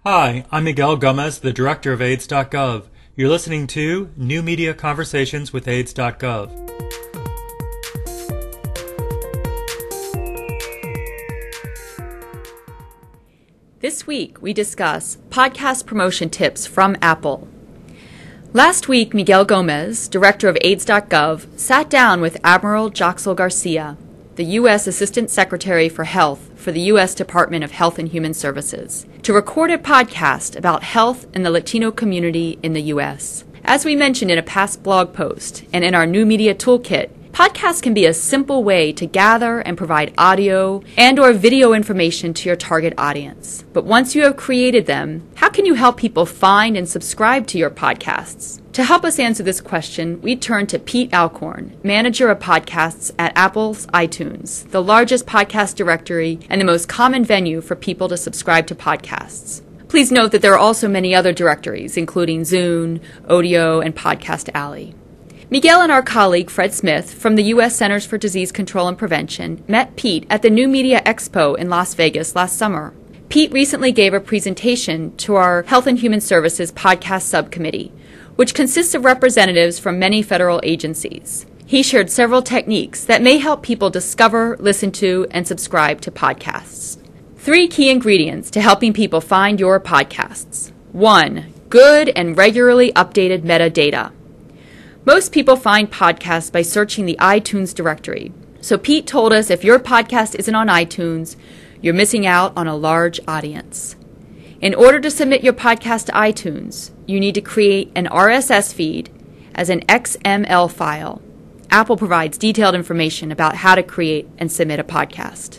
Hi, I'm Miguel Gomez, the director of AIDS.gov. You're listening to New Media Conversations with AIDS.gov. This week, we discuss podcast promotion tips from Apple. Last week, Miguel Gomez, director of AIDS.gov, sat down with Admiral Joxel Garcia, the U.S. Assistant Secretary for Health for the U.S. Department of Health and Human Services, to record a podcast about health in the Latino community in the U.S. As we mentioned in a past blog post and in our new media toolkit, podcasts can be a simple way to gather and provide audio and or video information to your target audience. But once you have created them, how can you help people find and subscribe to your podcasts? To help us answer this question, we turn to Pete Alcorn, manager of podcasts at Apple's iTunes, the largest podcast directory and the most common venue for people to subscribe to podcasts. Please note that there are also many other directories, including Zune, Odeo, and Podcast Alley. Miguel and our colleague Fred Smith from the U.S. Centers for Disease Control and Prevention met Pete at the New Media Expo in Las Vegas last summer. Pete recently gave a presentation to our Health and Human Services podcast subcommittee, which consists of representatives from many federal agencies. He shared several techniques that may help people discover, listen to, and subscribe to podcasts. 3 key ingredients to helping people find your podcasts. 1. Good and regularly updated metadata. Most people find podcasts by searching the iTunes directory. So Pete told us if your podcast isn't on iTunes, you're missing out on a large audience. In order to submit your podcast to iTunes, you need to create an RSS feed as an XML file. Apple provides detailed information about how to create and submit a podcast.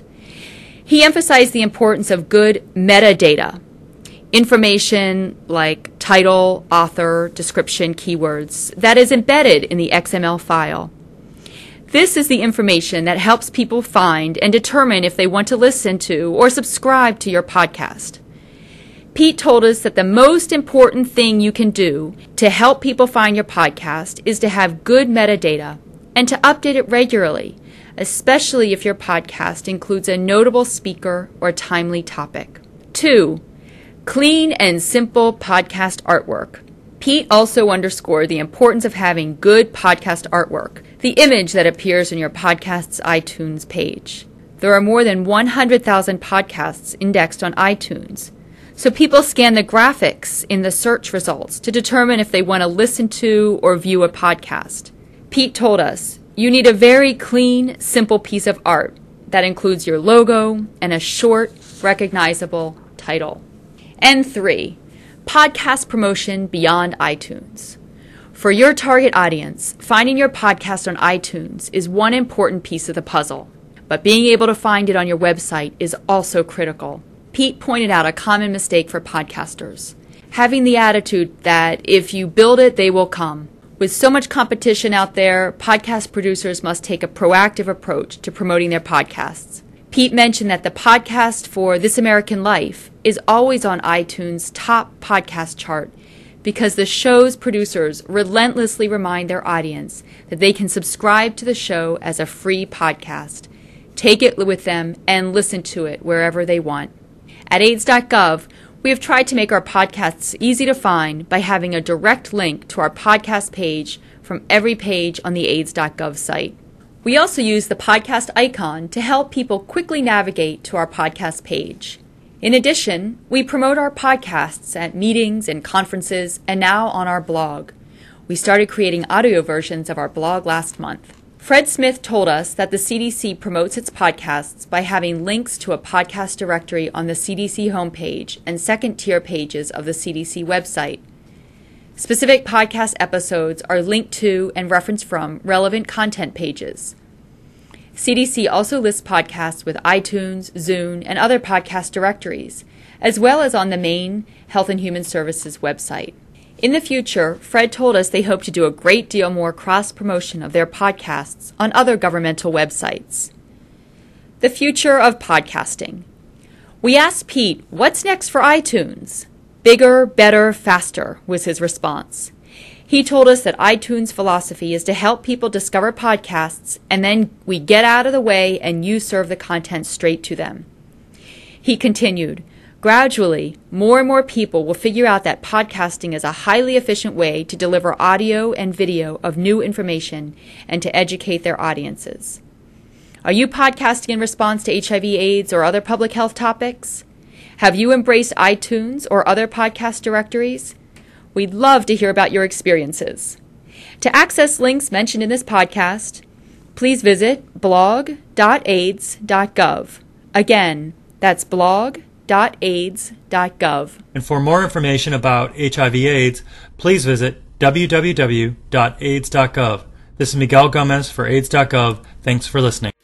He emphasized the importance of good metadata. Information like title, author, description, keywords that is embedded in the XML file. This is the information that helps people find and determine if they want to listen to or subscribe to your podcast. Pete told us that the most important thing you can do to help people find your podcast is to have good metadata and to update it regularly, especially if your podcast includes a notable speaker or timely topic. 2. Clean and simple podcast artwork. Pete also underscored the importance of having good podcast artwork, the image that appears in your podcast's iTunes page. There are more than 100,000 podcasts indexed on iTunes, so people scan the graphics in the search results to determine if they want to listen to or view a podcast. Pete told us, you need a very clean, simple piece of art that includes your logo and a short, recognizable title. And 3, podcast promotion beyond iTunes. For your target audience, finding your podcast on iTunes is one important piece of the puzzle, but being able to find it on your website is also critical. Pete pointed out a common mistake for podcasters, having the attitude that if you build it, they will come. With so much competition out there, podcast producers must take a proactive approach to promoting their podcasts. Pete mentioned that the podcast for This American Life is always on iTunes' top podcast chart because the show's producers relentlessly remind their audience that they can subscribe to the show as a free podcast, take it with them, and listen to it wherever they want. At AIDS.gov, we have tried to make our podcasts easy to find by having a direct link to our podcast page from every page on the AIDS.gov site. We also use the podcast icon to help people quickly navigate to our podcast page. In addition, we promote our podcasts at meetings and conferences and now on our blog. We started creating audio versions of our blog last month. Fred Smith told us that the CDC promotes its podcasts by having links to a podcast directory on the CDC homepage and second-tier pages of the CDC website. Specific podcast episodes are linked to and referenced from relevant content pages. CDC also lists podcasts with iTunes, Zune, and other podcast directories, as well as on the main Health and Human Services website. In the future, Fred told us they hope to do a great deal more cross-promotion of their podcasts on other governmental websites. The future of podcasting. We asked Pete, what's next for iTunes? Bigger, better, faster was his response. He told us that iTunes' philosophy is to help people discover podcasts, and then we get out of the way and you serve the content straight to them. He continued, Gradually, more and more people will figure out that podcasting is a highly efficient way to deliver audio and video of new information and to educate their audiences. Are you podcasting in response to HIV/AIDS or other public health topics? Have you embraced iTunes or other podcast directories? We'd love to hear about your experiences. To access links mentioned in this podcast, please visit blog.aids.gov. Again, that's blog.aids.gov. And for more information about HIV/AIDS, please visit www.aids.gov. This is Miguel Gomez for AIDS.gov. Thanks for listening.